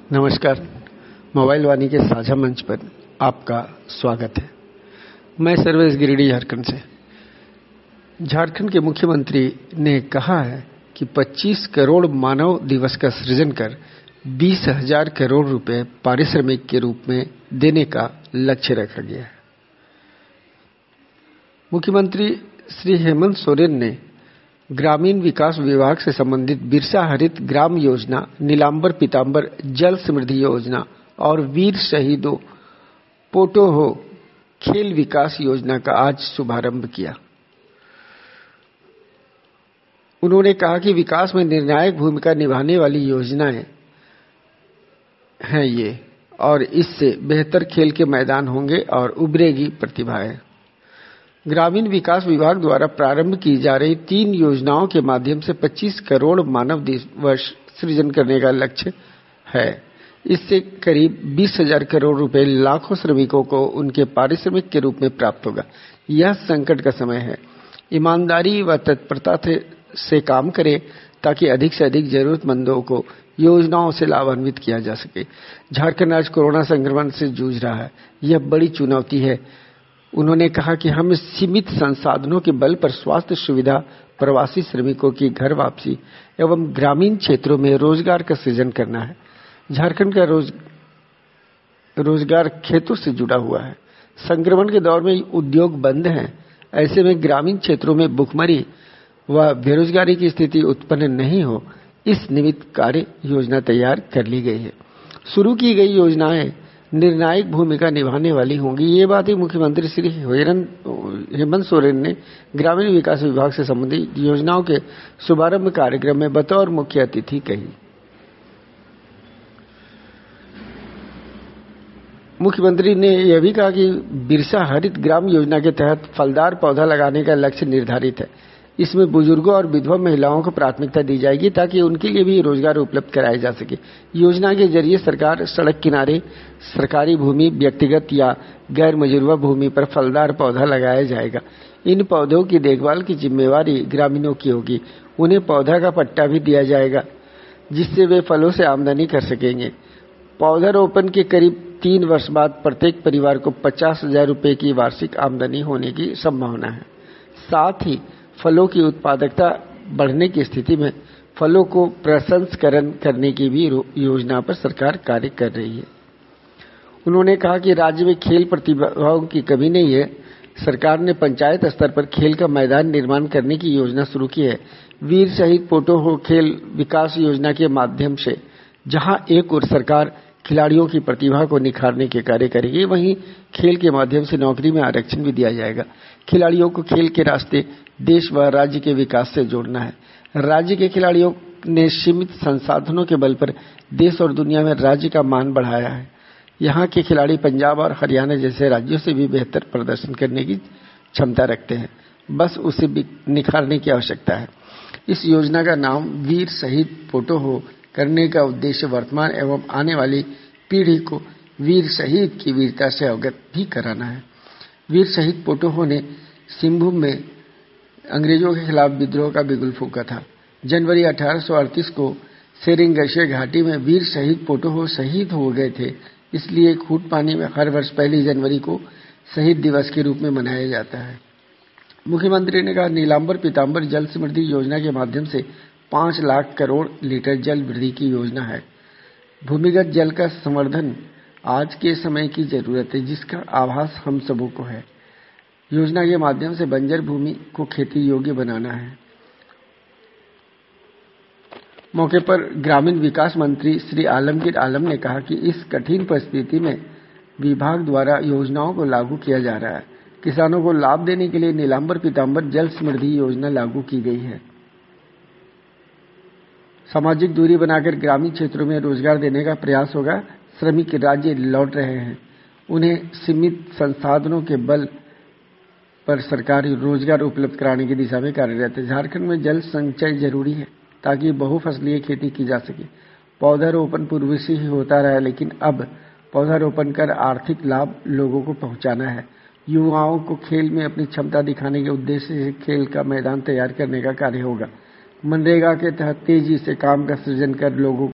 नमस्कार। मोबाइल वाणी के साझा मंच पर आपका स्वागत है। मैं सर्वेश गिरिडीह, झारखंड से। झारखंड के मुख्यमंत्री ने कहा है कि 25 करोड़ मानव दिवस का सृजन कर 20,000 करोड़ रुपए पारिश्रमिक के रूप में देने का लक्ष्य रखा गया है। मुख्यमंत्री श्री हेमंत सोरेन ने ग्रामीण विकास विभाग से संबंधित बिरसा हरित ग्राम योजना, नीलांबर पीतांबर जल समृद्धि योजना और वीर शहीदों पोटोहो खेल विकास योजना का आज शुभारंभ किया। उन्होंने कहा कि विकास में निर्णायक भूमिका निभाने वाली योजनाएं हैं ये, और इससे बेहतर खेल के मैदान होंगे और उभरेगी प्रतिभाएं। ग्रामीण विकास विभाग द्वारा प्रारंभ की जा रही 3 योजनाओं के माध्यम से 25 करोड़ मानव दिवस सृजन करने का लक्ष्य है। इससे करीब 20,000 करोड़ रुपए लाखों श्रमिकों को उनके पारिश्रमिक के रूप में प्राप्त होगा। यह संकट का समय है। ईमानदारी व तत्परता से काम करें ताकि अधिक से अधिक जरूरतमंदों को योजनाओं से लाभान्वित किया जा सके। झारखंड आज कोरोना संक्रमण से जूझ रहा है। यह बड़ी चुनौती है। उन्होंने कहा कि हमें सीमित संसाधनों के बल पर स्वास्थ्य सुविधा, प्रवासी श्रमिकों की घर वापसी एवं ग्रामीण क्षेत्रों में रोजगार का सृजन करना है। झारखंड का रोजगार खेतों से जुड़ा हुआ है। संक्रमण के दौर में उद्योग बंद हैं। ऐसे में ग्रामीण क्षेत्रों में भुखमरी व बेरोजगारी की स्थिति उत्पन्न नहीं हो, इस निमित्त कार्य योजना तैयार कर ली गई है। शुरू की गई योजनाएं निर्णायक भूमिका निभाने वाली होंगी। ये बात ही मुख्यमंत्री श्री हेमंत सोरेन ने ग्रामीण विकास विभाग से संबंधित योजनाओं के शुभारंभ कार्यक्रम में बतौर मुख्य अतिथि कही। मुख्यमंत्री ने यह भी कहा कि बिरसा हरित ग्राम योजना के तहत फलदार पौधा लगाने का लक्ष्य निर्धारित है। इसमें बुजुर्गों और विधवा महिलाओं को प्राथमिकता दी जाएगी ताकि उनके लिए भी रोजगार उपलब्ध कराया जा सके। योजना के जरिए सरकार सड़क किनारे, सरकारी भूमि, व्यक्तिगत या गैर मजरूवा भूमि पर फलदार पौधा लगाया जाएगा। इन पौधों की देखभाल की जिम्मेवारी ग्रामीणों की होगी। उन्हें पौधा का पट्टा भी दिया जाएगा जिससे वे फलों से आमदनी कर सकेंगे। पौधारोपण के करीब 3 वर्ष बाद प्रत्येक परिवार को 50,000 रुपए की वार्षिक आमदनी होने की संभावना है। साथ ही फलों की उत्पादकता बढ़ने की स्थिति में फलों को प्रसंस्करण करने की भी योजना पर सरकार कार्य कर रही है। उन्होंने कहा कि राज्य में खेल प्रतिभाओं की कमी नहीं है। सरकार ने पंचायत स्तर पर खेल का मैदान निर्माण करने की योजना शुरू की है। वीर शहीद पोटोहो खेल विकास योजना के माध्यम से जहां एक ओर सरकार खिलाड़ियों की प्रतिभा को निखारने के कार्य करेगी, वहीं खेल के माध्यम से नौकरी में आरक्षण भी दिया जाएगा। खिलाड़ियों को खेल के रास्ते देश व राज्य के विकास से जोड़ना है। राज्य के खिलाड़ियों ने सीमित संसाधनों के बल पर देश और दुनिया में राज्य का मान बढ़ाया है। यहाँ के खिलाड़ी पंजाब और हरियाणा जैसे राज्यों से भी बेहतर प्रदर्शन करने की क्षमता रखते हैं। बस उसे निखारने की आवश्यकता है। इस योजना का नाम वीर शहीद पोटोहो करने का उद्देश्य वर्तमान एवं आने वाली पीढ़ी को वीर शहीद की वीरता से अवगत भी कराना है। वीर शहीद पोटोहो ने सिंहभूम में अंग्रेजों के खिलाफ विद्रोह का बिगुल फूंका था। जनवरी 1838 को सेरिंगैशे घाटी में वीर शहीद पोटोहो शहीद हो गए थे। इसलिए खूंटपानी में हर वर्ष 1 जनवरी को शहीद दिवस के रूप में मनाया जाता है। मुख्यमंत्री ने कहा, नीलांबर पीतांबर जल समृद्धि योजना के माध्यम से 5 लाख करोड़ लीटर जल वृद्धि की योजना है। भूमिगत जल का संवर्धन आज के समय की जरूरत है, जिसका आभास हम सबों को है। योजना के माध्यम से बंजर भूमि को खेती योग्य बनाना है। मौके पर ग्रामीण विकास मंत्री श्री आलमगीर आलम ने कहा कि इस कठिन परिस्थिति में विभाग द्वारा योजनाओं को लागू किया जा रहा है। किसानों को लाभ देने के लिए नीलांबर पीतांबर जल समृद्धि योजना लागू की गई है। सामाजिक दूरी बनाकर ग्रामीण क्षेत्रों में रोजगार देने का प्रयास होगा। श्रमिक राज्य लौट रहे हैं। उन्हें सीमित संसाधनों के बल पर सरकार रोजगार उपलब्ध कराने की दिशा में कार्यरत है। झारखंड में जल संचय जरूरी है ताकि बहुफसलीय खेती की जा सके। पौधारोपण पूर्व से ही होता रहा है, लेकिन अब पौधारोपण कर आर्थिक लाभ लोगों को पहुंचाना है। युवाओं को खेल में अपनी क्षमता दिखाने के उद्देश्य से खेल का मैदान तैयार करने का कार्य होगा। मनरेगा के तहत तेजी से काम का सृजन कर लोगों